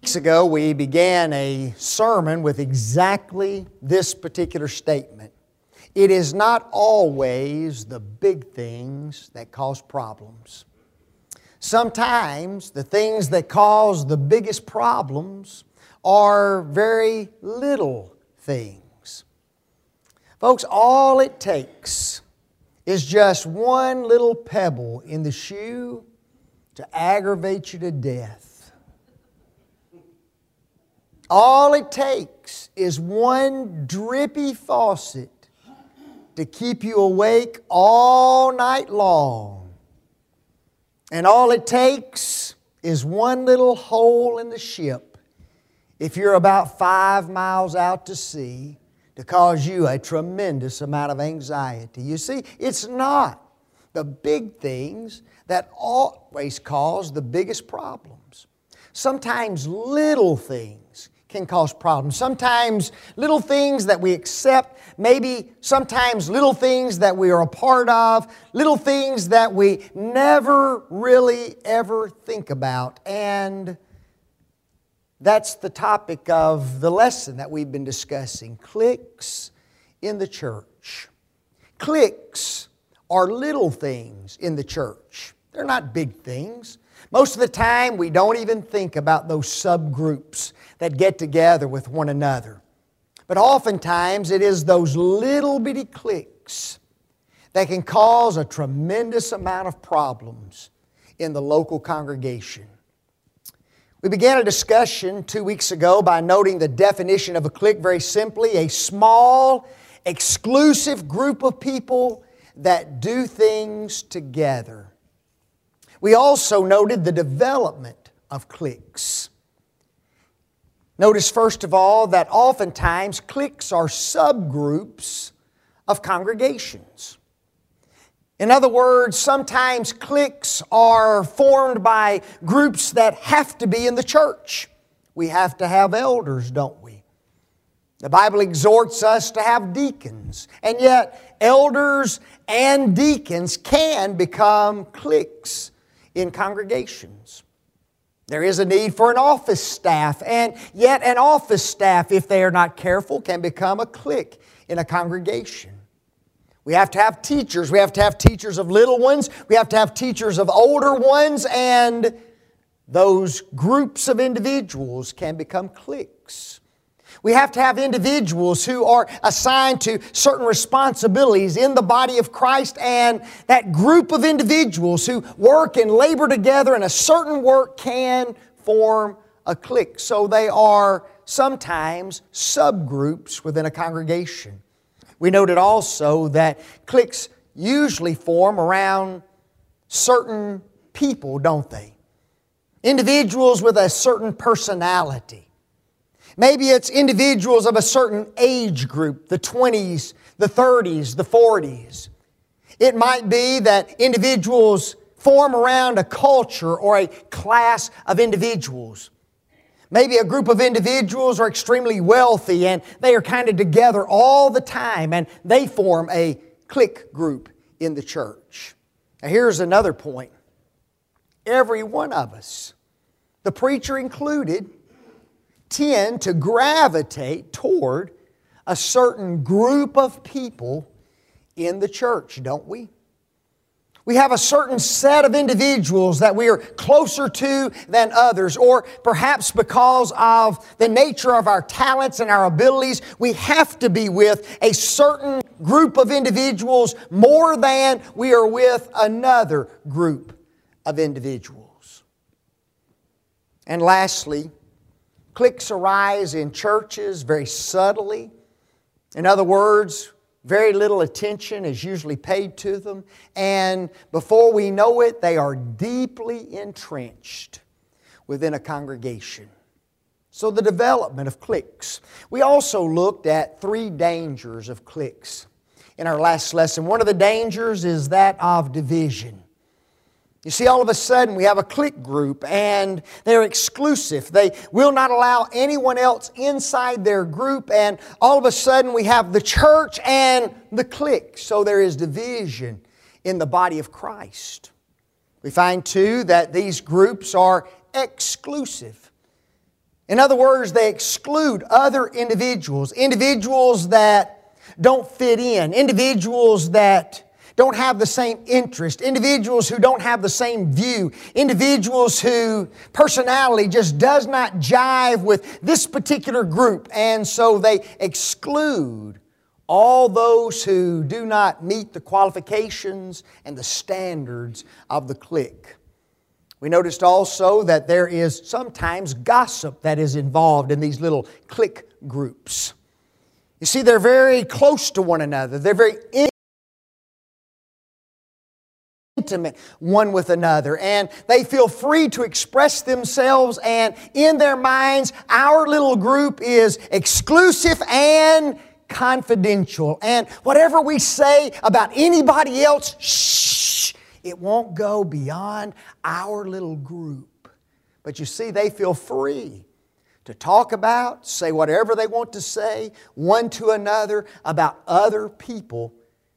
weeks ago, we began a sermon with exactly this particular statement. It is not always the big things that cause problems. Sometimes the things that cause the biggest problems are very little things. Folks, all it takes is just one little pebble in the shoe to aggravate you to death. All it takes is one drippy faucet to keep you awake all night long. And all it takes is one little hole in the ship, if you're about 5 miles out to sea, to cause you a tremendous amount of anxiety. You see, it's not the big things that always cause the biggest problems. Sometimes little things can cause problems. Sometimes little things that we accept, maybe sometimes little things that we are a part of, little things that we never really ever think about. And that's the topic of the lesson that we've been discussing, cliques in the church. Cliques are little things in the church. They're not big things. Most of the time, we don't even think about those subgroups that get together with one another. But oftentimes, it is those little bitty cliques that can cause a tremendous amount of problems in the local congregation. We began a discussion 2 weeks ago by noting the definition of a clique very simply: a small, exclusive group of people that do things together. We also noted the development of cliques. Notice first of all that oftentimes cliques are subgroups of congregations. In other words, sometimes cliques are formed by groups that have to be in the church. We have to have elders, don't we? The Bible exhorts us to have deacons, and yet elders and deacons can become cliques in congregations. There is a need for an office staff, and yet an office staff, if they are not careful, can become a clique in a congregation. We have to have teachers. We have to have teachers of little ones. We have to have teachers of older ones, and those groups of individuals can become cliques. We have to have individuals who are assigned to certain responsibilities in the body of Christ, and that group of individuals who work and labor together in a certain work can form a clique. So they are sometimes subgroups within a congregation. We noted also that cliques usually form around certain people, don't they? Individuals with a certain personality. Maybe it's individuals of a certain age group, the 20s, the 30s, the 40s. It might be that individuals form around a culture or a class of individuals. Maybe a group of individuals are extremely wealthy and they are kind of together all the time and they form a clique group in the church. Now here's another point. Every one of us, the preacher included, tend to gravitate toward a certain group of people in the church, don't we? We have a certain set of individuals that we are closer to than others, or perhaps because of the nature of our talents and our abilities, we have to be with a certain group of individuals more than we are with another group of individuals. And lastly, cliques arise in churches very subtly. In other words, very little attention is usually paid to them, and before we know it, they are deeply entrenched within a congregation. So the development of cliques. We also looked at 3 dangers of cliques in our last lesson. One of the dangers is that of division. You see, all of a sudden we have a clique group and they're exclusive. They will not allow anyone else inside their group, and all of a sudden we have the church and the clique. So there is division in the body of Christ. We find too that these groups are exclusive. In other words, they exclude other individuals, individuals that don't fit in, individuals that don't have the same interest, individuals who don't have the same view, individuals whose personality just does not jive with this particular group. And so they exclude all those who do not meet the qualifications and the standards of the clique. We noticed also that there is sometimes gossip that is involved in these little clique groups. You see, they're very close to one another. They're very intimate one with another, and they feel free to express themselves, and in their minds, our little group is exclusive and confidential. And whatever we say about anybody else, shh, it won't go beyond our little group. But you see, they feel free to talk about, say whatever they want to say, one to another, about other people,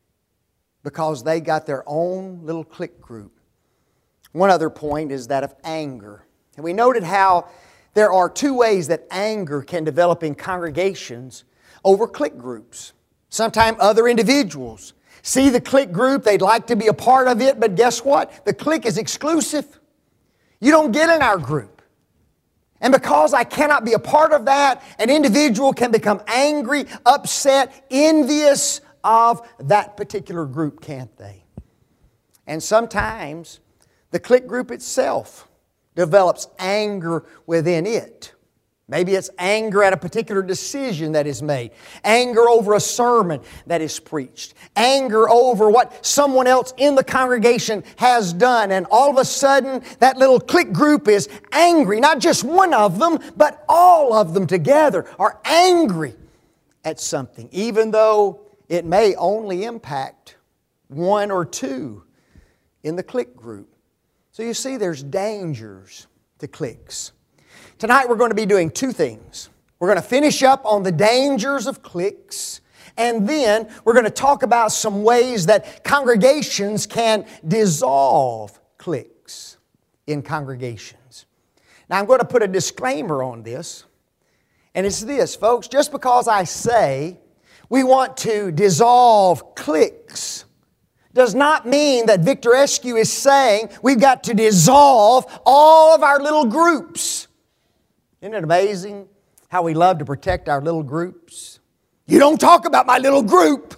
because they got their own little clique group. One other point is that of anger. And we noted how there are two ways that anger can develop in congregations over clique groups. Sometimes other individuals see the clique group, they'd like to be a part of it, but guess what? The clique is exclusive. You don't get in our group. And because I cannot be a part of that, an individual can become angry, upset, envious of that particular group, can't they? And sometimes the clique group itself develops anger within it. Maybe it's anger at a particular decision that is made, anger over a sermon that is preached, anger over what someone else in the congregation has done, and all of a sudden that little clique group is angry. Not just one of them, but all of them together are angry at something, even though it may only impact one or two in the clique group. So you see, there's dangers to cliques. Tonight we're going to be doing two things. We're going to finish up on the dangers of cliques, and then we're going to talk about some ways that congregations can dissolve cliques in congregations. Now I'm going to put a disclaimer on this, and it's this, folks. Just because I say we want to dissolve cliques does not mean that Victor Eskew is saying we've got to dissolve all of our little groups. Isn't it amazing how we love to protect our little groups? You don't talk about my little group.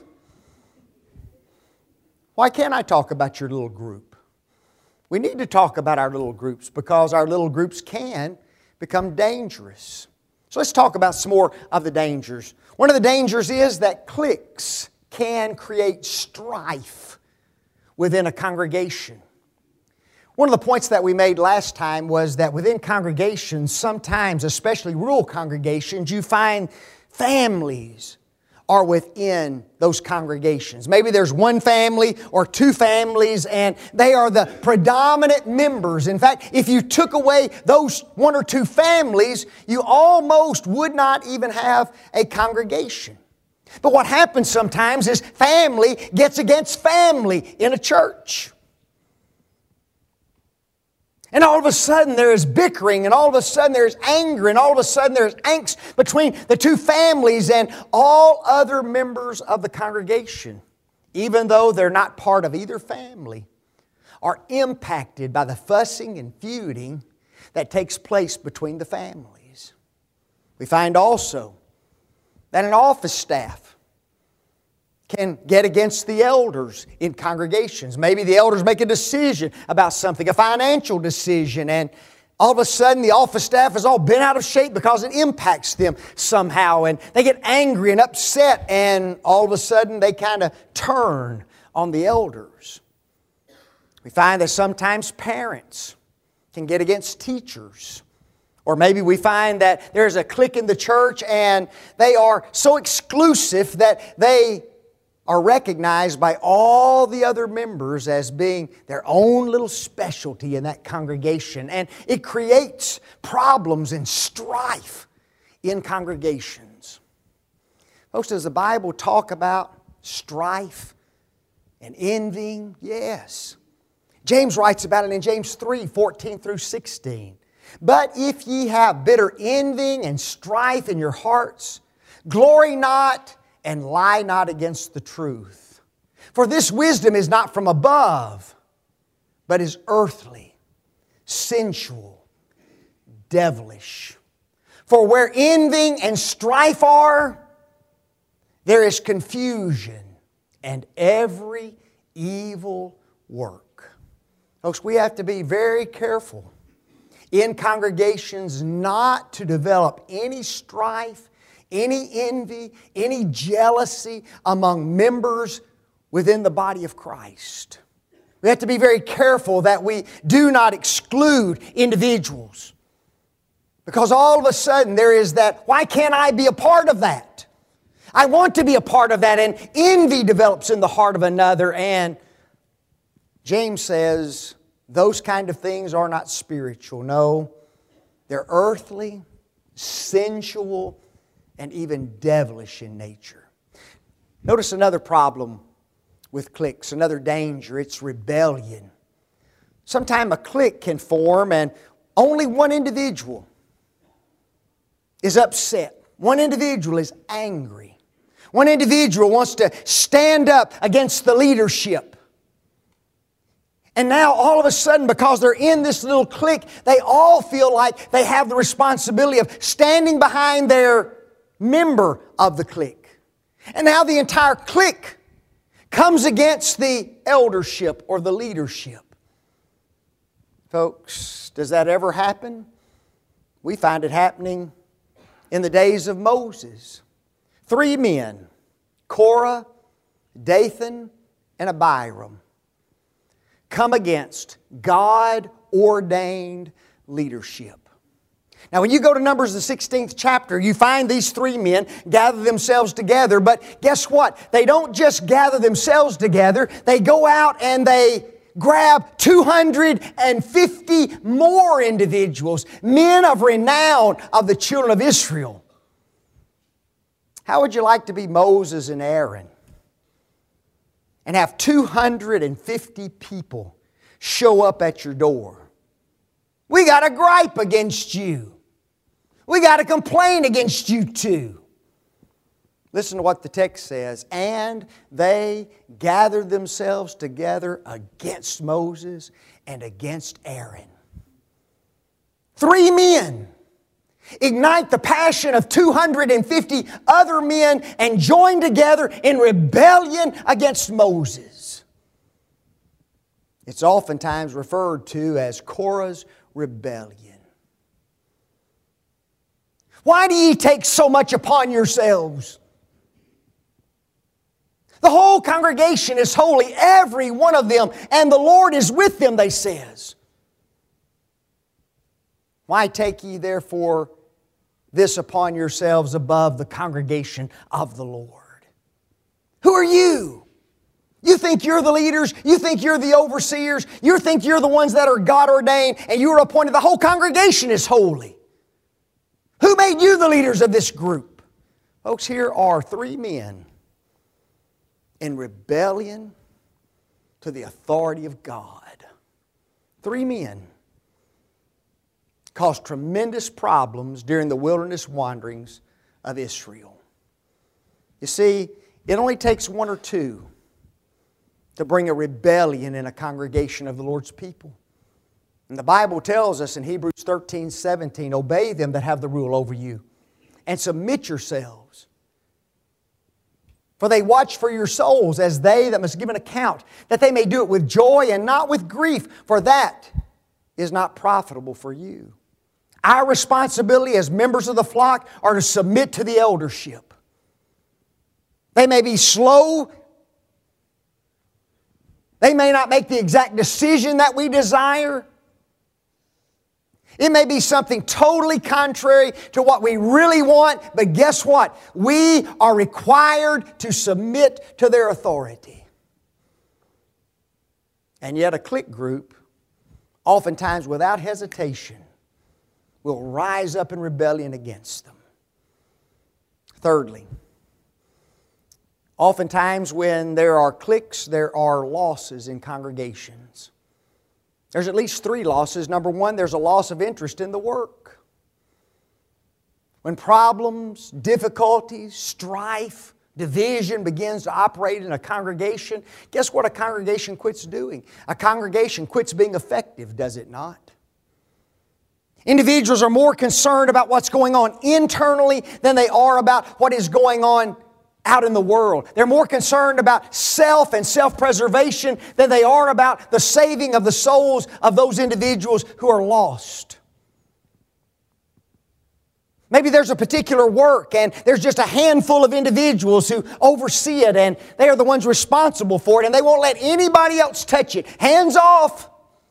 Why can't I talk about your little group? We need to talk about our little groups because our little groups can become dangerous. So let's talk about some more of the dangers. One of the dangers is that cliques can create strife within a congregation. One of the points that we made last time was that within congregations, sometimes, especially rural congregations, you find families are within those congregations. Maybe there's one family or two families, and they are the predominant members. In fact, if you took away those one or two families, you almost would not even have a congregation. But what happens sometimes is family gets against family in a church. And all of a sudden there is bickering, and all of a sudden there is anger, and all of a sudden there is angst between the two families and all other members of the congregation, even though they're not part of either family, are impacted by the fussing and feuding that takes place between the families. We find also that an office staff can get against the elders in congregations. Maybe the elders make a decision about something, a financial decision, and all of a sudden the office staff is all bent out of shape because it impacts them somehow, and they get angry and upset, and all of a sudden they kind of turn on the elders. We find that sometimes parents can get against teachers. Or maybe we find that there's a clique in the church and they are so exclusive that they are recognized by all the other members as being their own little specialty in that congregation. And it creates problems and strife in congregations. Folks, does the Bible talk about strife and envying? Yes. James writes about it in James 3:14 through 16. But if ye have bitter envying and strife in your hearts, glory not and lie not against the truth. For this wisdom is not from above, but is earthly, sensual, devilish. For where envying and strife are, there is confusion and every evil work. Folks, we have to be very careful in congregations not to develop any strife, any envy, any jealousy among members within the body of Christ. We have to be very careful that we do not exclude individuals. Because all of a sudden there is that, why can't I be a part of that? I want to be a part of that, and envy develops in the heart of another, and James says those kind of things are not spiritual. No, they're earthly, sensual, and even devilish in nature. Notice another problem with cliques, another danger. It's rebellion. Sometimes a clique can form and only one individual is upset. One individual is angry. One individual wants to stand up against the leadership. And now all of a sudden, because they're in this little clique, they all feel like they have the responsibility of standing behind their member of the clique. And now the entire clique comes against the eldership or the leadership. Folks, does that ever happen? We find it happening in the days of Moses. 3 men, Korah, Dathan, and Abiram, come against God-ordained leadership. Now, when you go to Numbers, the 16th chapter, you find these 3 men gather themselves together. But guess what? They don't just gather themselves together. They go out and they grab 250 more individuals, men of renown of the children of Israel. How would you like to be Moses and Aaron and have 250 people show up at your door? We got a gripe against you. We got a complaint against you too. Listen to what the text says. And they gathered themselves together against Moses and against Aaron. 3 men ignite the passion of 250 other men and join together in rebellion against Moses. It's oftentimes referred to as Korah's rebellion. Why do ye take so much upon yourselves? The whole congregation is holy, every one of them, and the Lord is with them, they says. Why take ye therefore this upon yourselves above the congregation of the Lord? Who are you? You think you're the leaders, you think you're the overseers, you think you're the ones that are God ordained, and you are appointed. The whole congregation is holy. Who made you the leaders of this group? Folks, here are 3 men in rebellion to the authority of God. 3 men caused tremendous problems during the wilderness wanderings of Israel. You see, it only takes 1 or 2 to bring a rebellion in a congregation of the Lord's people. And the Bible tells us in Hebrews 13:17, obey them that have the rule over you, and submit yourselves. For they watch for your souls as they that must give an account, that they may do it with joy and not with grief, for that is not profitable for you. Our responsibility as members of the flock are to submit to the eldership. They may be slow. They may not make the exact decision that we desire. It may be something totally contrary to what we really want, but guess what? We are required to submit to their authority. And yet a clique group, oftentimes without hesitation, will rise up in rebellion against them. Thirdly, oftentimes when there are cliques, there are losses in congregations. There's at least three losses. Number one, there's a loss of interest in the work. When problems, difficulties, strife, division begins to operate in a congregation, guess what a congregation quits doing? A congregation quits being effective, does it not? Individuals are more concerned about what's going on internally than they are about what is going on out in the world. They're more concerned about self and self-preservation than they are about the saving of the souls of those individuals who are lost. Maybe there's a particular work and there's just a handful of individuals who oversee it and they are the ones responsible for it and they won't let anybody else touch it. Hands off!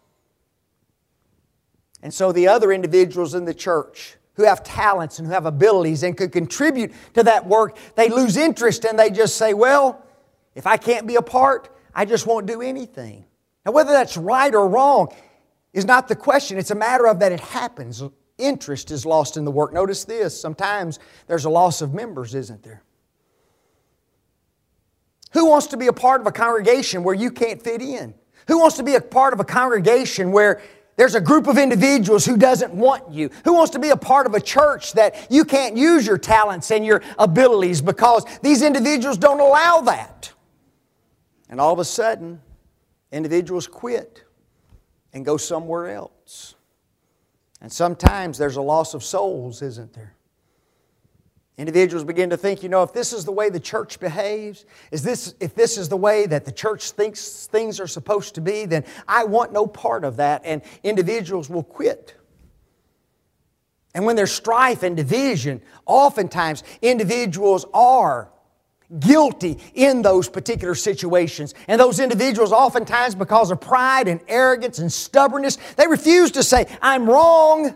And so the other individuals in the church who have talents and who have abilities and could contribute to that work, they lose interest and they just say, well, if I can't be a part, I just won't do anything. Now, whether that's right or wrong is not the question. It's a matter of that it happens. Interest is lost in the work. Notice this, sometimes there's a loss of members, isn't there? Who wants to be a part of a congregation where you can't fit in? Who wants to be a part of a congregation where there's a group of individuals who doesn't want you? Who wants to be a part of a church that you can't use your talents and your abilities because these individuals don't allow that? And all of a sudden, individuals quit and go somewhere else. And sometimes there's a loss of souls, isn't there? Individuals begin to think, if this is the way the church behaves, if this is the way that the church thinks things are supposed to be, then I want no part of that, and individuals will quit. And when there's strife and division, oftentimes individuals are guilty in those particular situations. And those individuals oftentimes, because of pride and arrogance and stubbornness, they refuse to say, I'm wrong.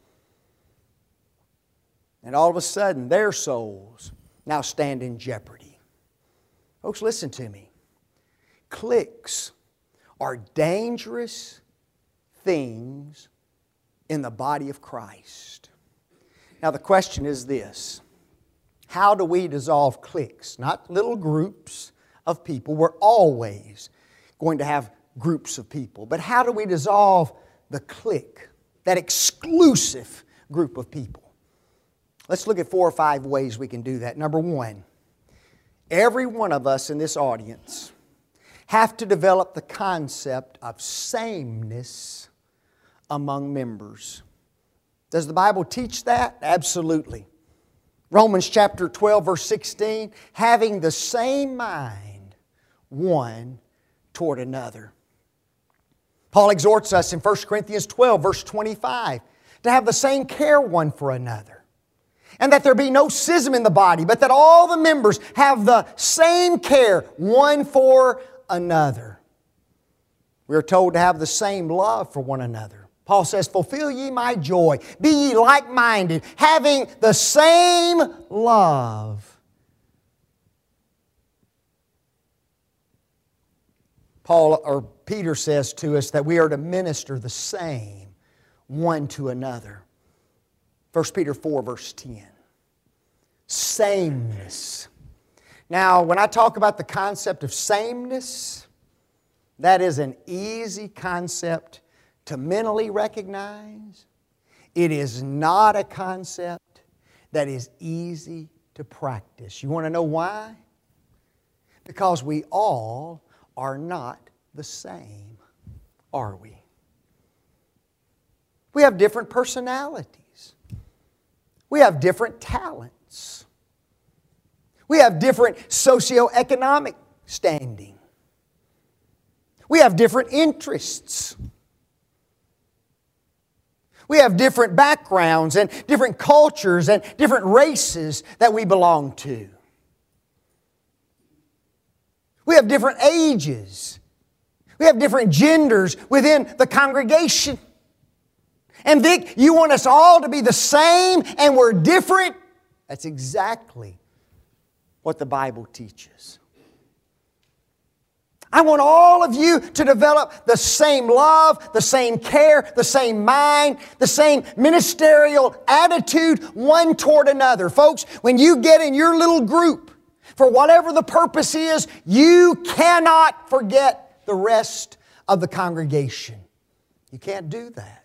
And all of a sudden, their souls now stand in jeopardy. Folks, listen to me. Cliques are dangerous things in the body of Christ. Now, the question is this. How do we dissolve cliques? Not little groups of people. We're always going to have groups of people. But how do we dissolve the clique, that exclusive group of people? Let's look at 4 or 5 ways we can do that. Number one, every one of us in this audience have to develop the concept of sameness among members. Does the Bible teach that? Absolutely. Romans chapter 12, verse 16, having the same mind one toward another. Paul exhorts us in 1 Corinthians 12, verse 25, to have the same care one for another. And that there be no schism in the body, but that all the members have the same care one for another. We are told to have the same love for one another. Paul says, fulfill ye my joy, be ye like-minded, having the same love. Peter says to us that we are to minister the same one to another. 1 Peter 4, verse 10. Sameness. Now, when I talk about the concept of sameness, that is an easy concept to mentally recognize. It is not a concept that is easy to practice. You want to know why? Because we all are not the same, are we? We have different personalities. We have different talents. We have different socioeconomic standing. We have different interests. We have different backgrounds and different cultures and different races that we belong to. We have different ages. We have different genders within the congregation. And Vic, you want us all to be the same and we're different? That's exactly what the Bible teaches. I want all of you to develop the same love, the same care, the same mind, the same ministerial attitude one toward another. Folks, when you get in your little group, for whatever the purpose is, you cannot forget the rest of the congregation. You can't do that.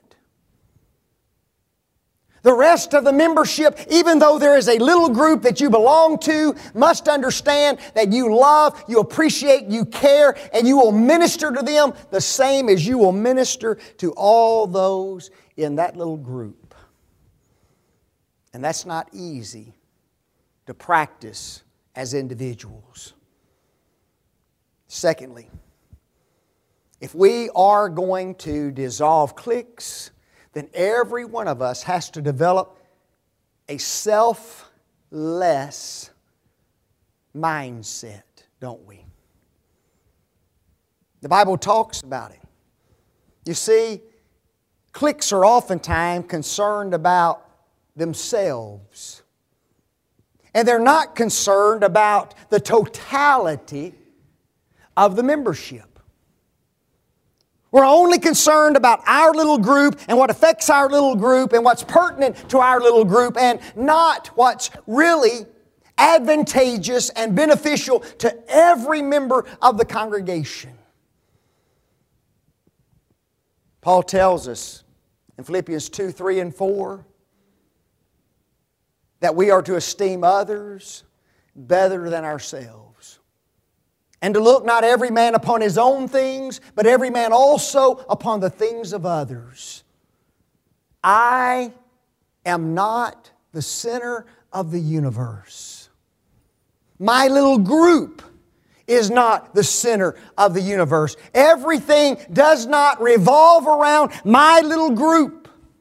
The rest of the membership, even though there is a little group that you belong to, must understand that you love, you appreciate, you care, and you will minister to them the same as you will minister to all those in that little group. And that's not easy to practice as individuals. Secondly, if we are going to dissolve cliques, then every one of us has to develop a selfless mindset, don't we? The Bible talks about it. You see, cliques are oftentimes concerned about themselves. And they're not concerned about the totality of the membership. We're only concerned about our little group and what affects our little group and what's pertinent to our little group and not what's really advantageous and beneficial to every member of the congregation. Paul tells us in Philippians 2, 3, and 4 that we are to esteem others better than ourselves. And to look not every man upon his own things, but every man also upon the things of others. I am not the center of the universe. My little group is not the center of the universe. Everything does not revolve around my little group.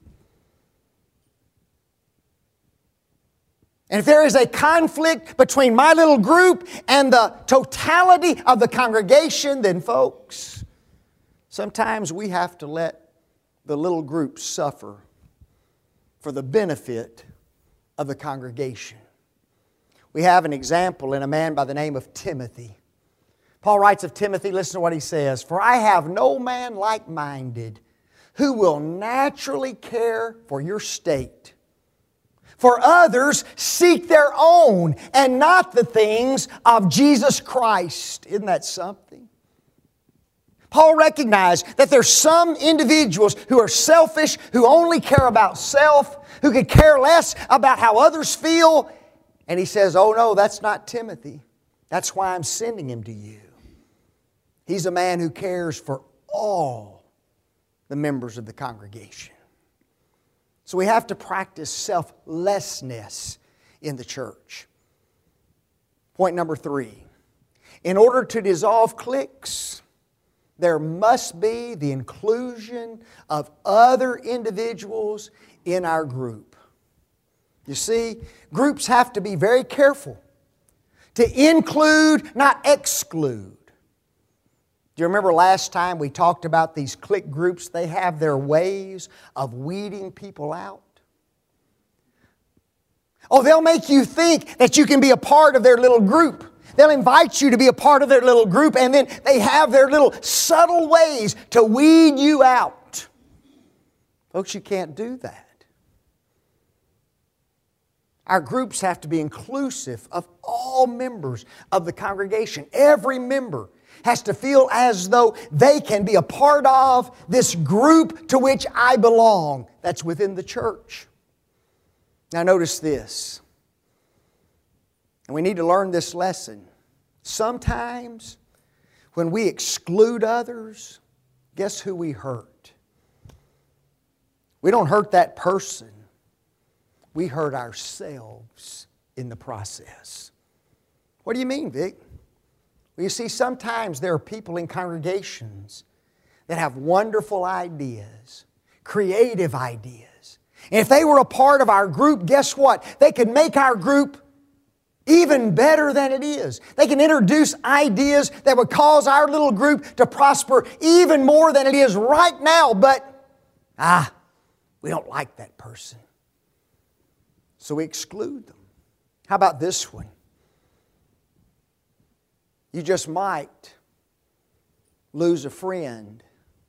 And if there is a conflict between my little group and the totality of the congregation, then folks, sometimes we have to let the little group suffer for the benefit of the congregation. We have an example in a man by the name of Timothy. Paul writes of Timothy, listen to what he says, "For I have no man like-minded who will naturally care for your state. For others seek their own and not the things of Jesus Christ." Isn't that something? Paul recognized that there's some individuals who are selfish, who only care about self, who could care less about how others feel. And he says, oh no, that's not Timothy. That's why I'm sending him to you. He's a man who cares for all the members of the congregation. So we have to practice selflessness in the church. Point number 3. In order to dissolve cliques, there must be the inclusion of other individuals in our group. You see, groups have to be very careful to include, not exclude. Do you remember last time we talked about these clique groups? They have their ways of weeding people out. Oh, they'll make you think that you can be a part of their little group. They'll invite you to be a part of their little group, and then they have their little subtle ways to weed you out. Folks, you can't do that. Our groups have to be inclusive of all members of the congregation. Every member has to feel as though they can be a part of this group to which I belong. That's within the church. Now notice this. And we need to learn this lesson. Sometimes when we exclude others, guess who we hurt? We don't hurt that person. We hurt ourselves in the process. What do you mean, Vic? Well, you see, sometimes there are people in congregations that have wonderful ideas, creative ideas. And if they were a part of our group, guess what? They could make our group even better than it is. They can introduce ideas that would cause our little group to prosper even more than it is right now. But, we don't like that person. So we exclude them. How about this one? You just might lose a friend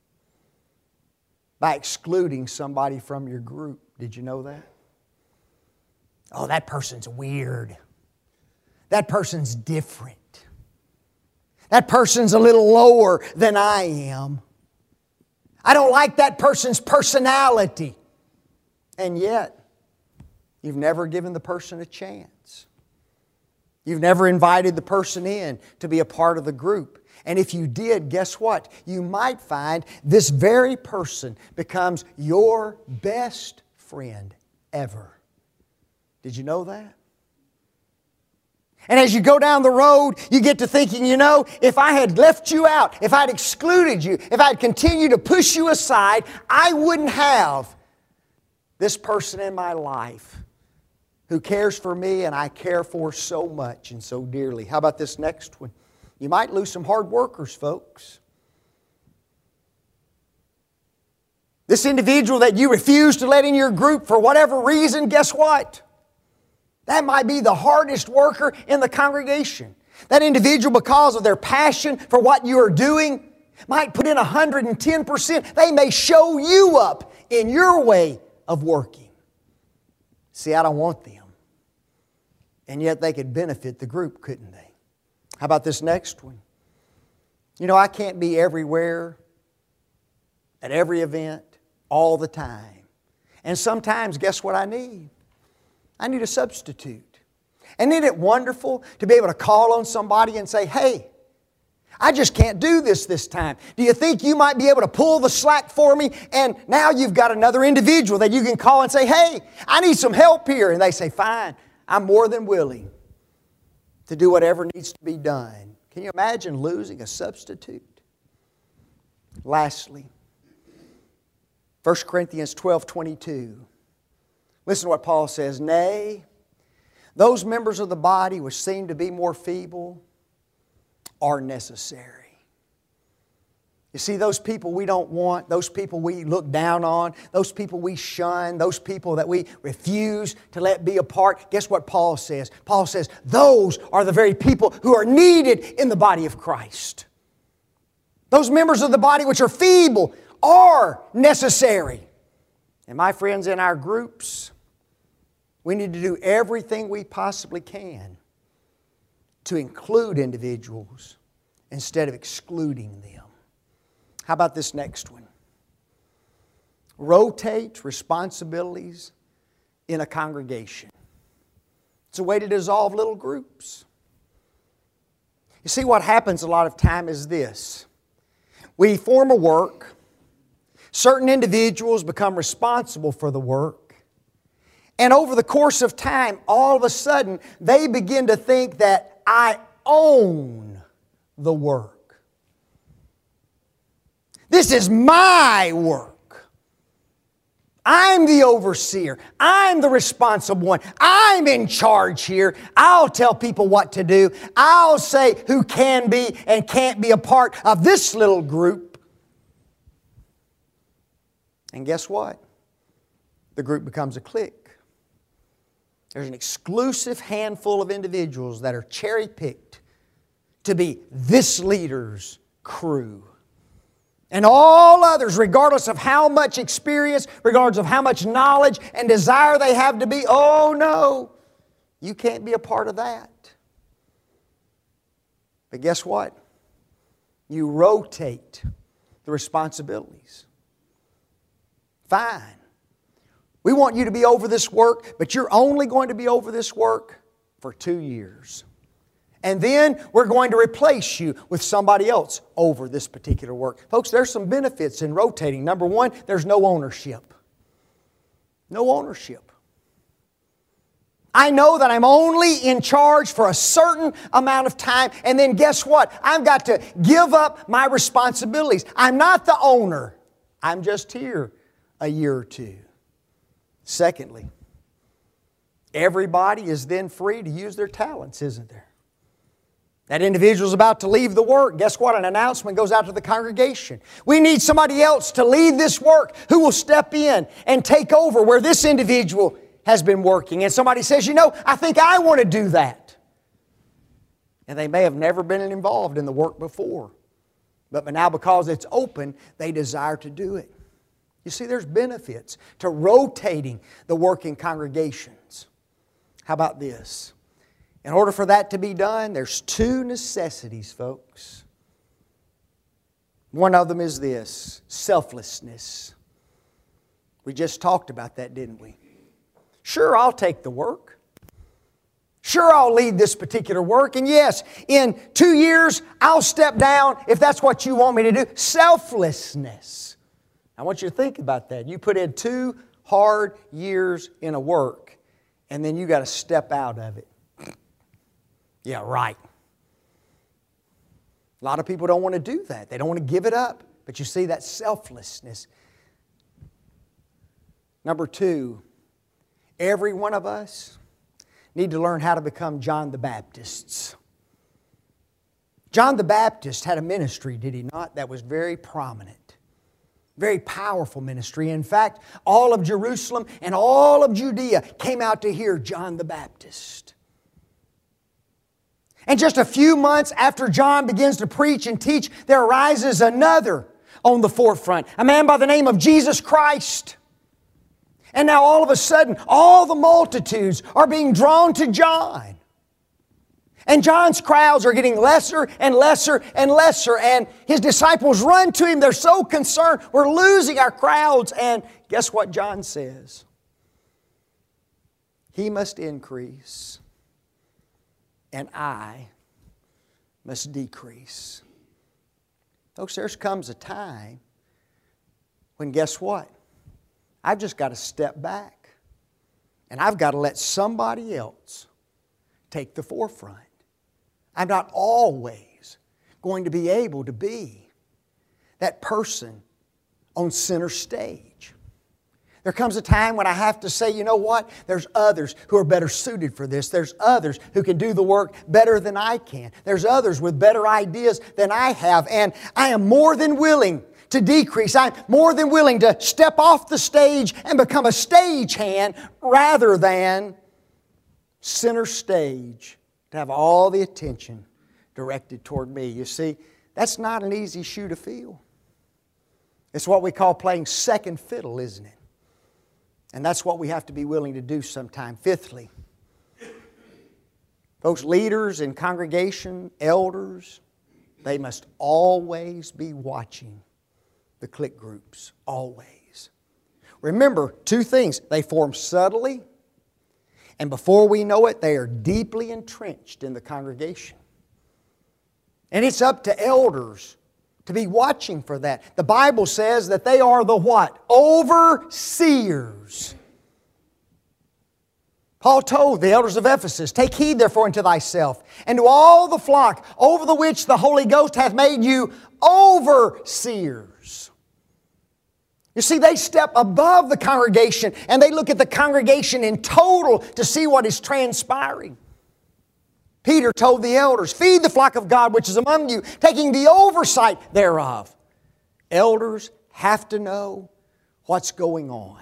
by excluding somebody from your group. Did you know that? Oh, that person's weird. That person's different. That person's a little lower than I am. I don't like that person's personality. And yet, you've never given the person a chance. You've never invited the person in to be a part of the group. And if you did, guess what? You might find this very person becomes your best friend ever. Did you know that? And as you go down the road, you get to thinking, you know, if I had left you out, if I had excluded you, if I had continued to push you aside, I wouldn't have this person in my life who cares for me and I care for so much and so dearly. How about this next one? You might lose some hard workers, folks. This individual that you refuse to let in your group for whatever reason, guess what? That might be the hardest worker in the congregation. That individual, because of their passion for what you are doing, might put in 110%. They may show you up in your way of working. See, I don't want them. And yet they could benefit the group, couldn't they? How about this next one? You know, I can't be everywhere, at every event, all the time. And sometimes, guess what I need? I need a substitute. And isn't it wonderful to be able to call on somebody and say, hey, I just can't do this time. Do you think you might be able to pull the slack for me? And now you've got another individual that you can call and say, hey, I need some help here. And they say, fine, I'm more than willing to do whatever needs to be done. Can you imagine losing a substitute? Lastly, 1 Corinthians 12:22. Listen to what Paul says. Nay, those members of the body which seem to be more feeble are necessary. You see, those people we don't want, those people we look down on, those people we shun, those people that we refuse to let be a part, guess what Paul says? Paul says, those are the very people who are needed in the body of Christ. Those members of the body which are feeble are necessary. And my friends, in our groups, we need to do everything we possibly can to include individuals instead of excluding them. How about this next one? Rotate responsibilities in a congregation. It's a way to dissolve little groups. You see, what happens a lot of time is this. We form a work. Certain individuals become responsible for the work. And over the course of time, all of a sudden, they begin to think that I own the work. This is my work. I'm the overseer. I'm the responsible one. I'm in charge here. I'll tell people what to do. I'll say who can be and can't be a part of this little group. And guess what? The group becomes a clique. There's an exclusive handful of individuals that are cherry-picked to be this leader's crew. And all others, regardless of how much experience, regardless of how much knowledge and desire they have to be, oh no, you can't be a part of that. But guess what? You rotate the responsibilities. Fine. We want you to be over this work, but you're only going to be over this work for 2 years. And then we're going to replace you with somebody else over this particular work. Folks, there's some benefits in rotating. Number one, there's no ownership. No ownership. I know that I'm only in charge for a certain amount of time, and then guess what? I've got to give up my responsibilities. I'm not the owner. I'm just here a year or two. Secondly, everybody is then free to use their talents, isn't there? That individual's about to leave the work. Guess what? An announcement goes out to the congregation. We need somebody else to lead this work who will step in and take over where this individual has been working. And somebody says, you know, I think I want to do that. And they may have never been involved in the work before. But now because it's open, they desire to do it. You see, there's benefits to rotating the work in congregations. How about this? In order for that to be done, there's two necessities, folks. One of them is this: selflessness. We just talked about that, didn't we? Sure, I'll take the work. Sure, I'll lead this particular work. And yes, in 2 years, I'll step down if that's what you want me to do. Selflessness. I want you to think about that. You put in 2 hard years in a work, and then you got to step out of it. Yeah, right. A lot of people don't want to do that. They don't want to give it up. But you see, that selflessness. Number 2, every one of us need to learn how to become John the Baptists. John the Baptist had a ministry, did he not? That was very prominent. Very powerful ministry. In fact, all of Jerusalem and all of Judea came out to hear John the Baptist. And just a few months after John begins to preach and teach, there arises another on the forefront. A man by the name of Jesus Christ. And now all of a sudden, all the multitudes are being drawn to John. And John's crowds are getting lesser and lesser and lesser. And his disciples run to him. They're so concerned. We're losing our crowds. And guess what John says? He must increase, and I must decrease. Folks, there comes a time when, guess what? I've just got to step back. And I've got to let somebody else take the forefront. I'm not always going to be able to be that person on center stage. There comes a time when I have to say, you know what? There's others who are better suited for this. There's others who can do the work better than I can. There's others with better ideas than I have. And I am more than willing to decrease. I'm more than willing to step off the stage and become a stagehand rather than center stage to have all the attention directed toward me. You see, that's not an easy shoe to fill. It's what we call playing second fiddle, isn't it? And that's what we have to be willing to do sometime. Fifthly, folks, leaders in congregation, elders, they must always be watching the clique groups, always. Remember, 2 things. They form subtly, and before we know it, they are deeply entrenched in the congregation. And it's up to elders to be watching for that. The Bible says that they are the what? Overseers. Paul told the elders of Ephesus, "Take heed therefore unto thyself, and to all the flock over the which the Holy Ghost hath made you overseers." You see, they step above the congregation and they look at the congregation in total to see what is transpiring. Peter told the elders, "Feed the flock of God which is among you, taking the oversight thereof." Elders have to know what's going on.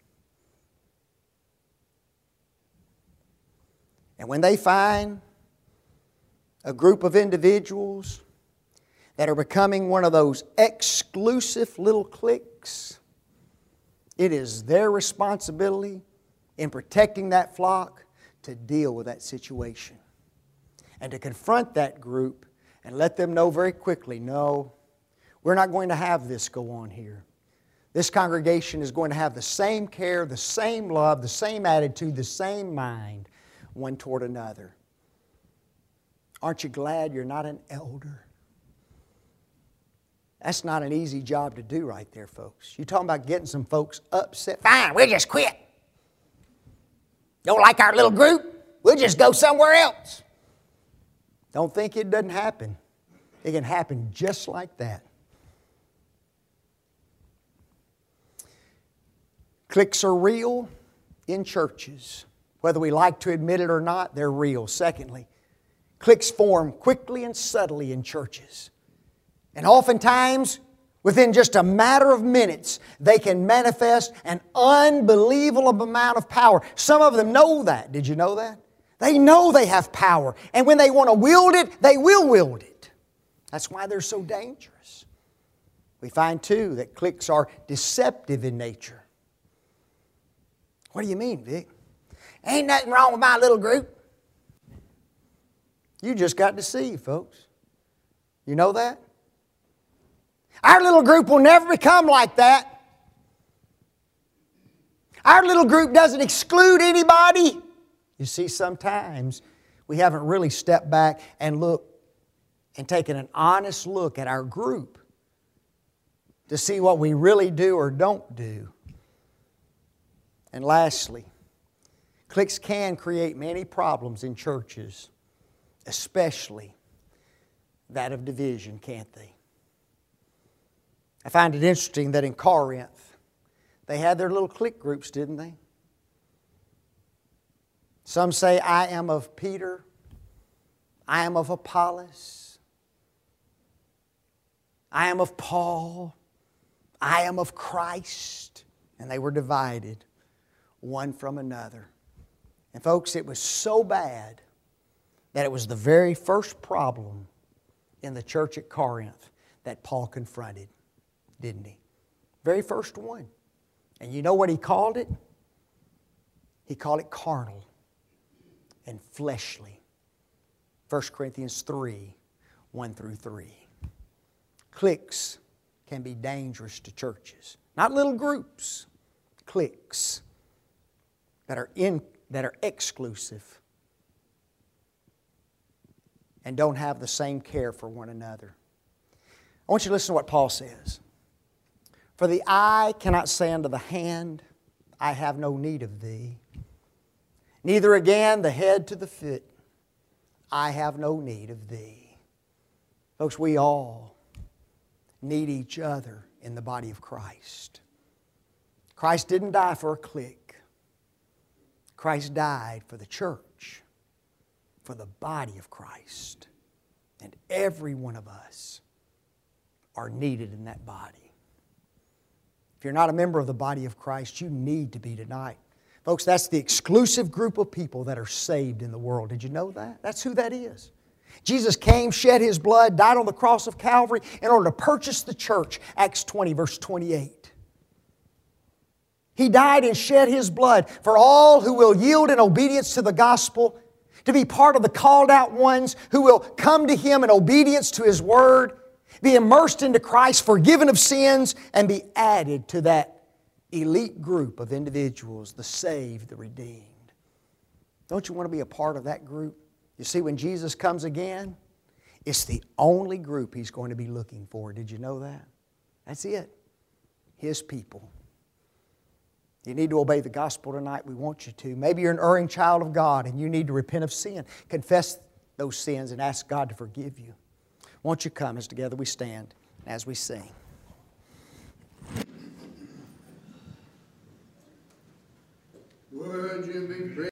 And when they find a group of individuals that are becoming one of those exclusive little cliques, it is their responsibility in protecting that flock to deal with that situation. And to confront that group and let them know very quickly, no, we're not going to have this go on here. This congregation is going to have the same care, the same love, the same attitude, the same mind one toward another. Aren't you glad you're not an elder? That's not an easy job to do right there, folks. You're talking about getting some folks upset. Fine, we'll just quit. Don't like our little group? We'll just go somewhere else. Don't think it doesn't happen. It can happen just like that. Cliques are real in churches. Whether we like to admit it or not, they're real. Secondly, cliques form quickly and subtly in churches. And oftentimes, within just a matter of minutes, they can manifest an unbelievable amount of power. Some of them know that. Did you know that? They know they have power. And when they want to wield it, they will wield it. That's why they're so dangerous. We find, too, that cliques are deceptive in nature. What do you mean, Vic? Ain't nothing wrong with my little group. You just got deceived, folks. You know that? Our little group will never become like that. Our little group doesn't exclude anybody. You see, sometimes we haven't really stepped back and looked and taken an honest look at our group to see what we really do or don't do. And lastly, cliques can create many problems in churches, especially that of division, can't they? I find it interesting that in Corinth, they had their little clique groups, didn't they? Some say, I am of Peter, I am of Apollos, I am of Paul, I am of Christ. And they were divided one from another. And folks, it was so bad that it was the very first problem in the church at Corinth that Paul confronted, didn't he? Very first one. And you know what he called it? He called it carnal and fleshly. 1 Corinthians 3, 1 through 3. Cliques can be dangerous to churches. Not little groups. Cliques that are exclusive and don't have the same care for one another. I want you to listen to what Paul says. For the eye cannot say unto the hand, I have no need of thee. Neither again the head to the foot, I have no need of thee. Folks, we all need each other in the body of Christ. Christ didn't die for a clique. Christ died for the church, for the body of Christ. And every one of us are needed in that body. If you're not a member of the body of Christ, you need to be tonight. Folks, that's the exclusive group of people that are saved in the world. Did you know that? That's who that is. Jesus came, shed His blood, died on the cross of Calvary in order to purchase the church. Acts 20, verse 28. He died and shed His blood for all who will yield in obedience to the gospel, to be part of the called out ones who will come to Him in obedience to His Word, be immersed into Christ, forgiven of sins, and be added to that elite group of individuals, the saved, the redeemed. Don't you want to be a part of that group? You see, when Jesus comes again, it's the only group He's going to be looking for. Did you know that? That's it. His people. You need to obey the gospel tonight. We want you to. Maybe you're an erring child of God and you need to repent of sin. Confess those sins and ask God to forgive you. Won't you come as together we stand as we sing? Would you be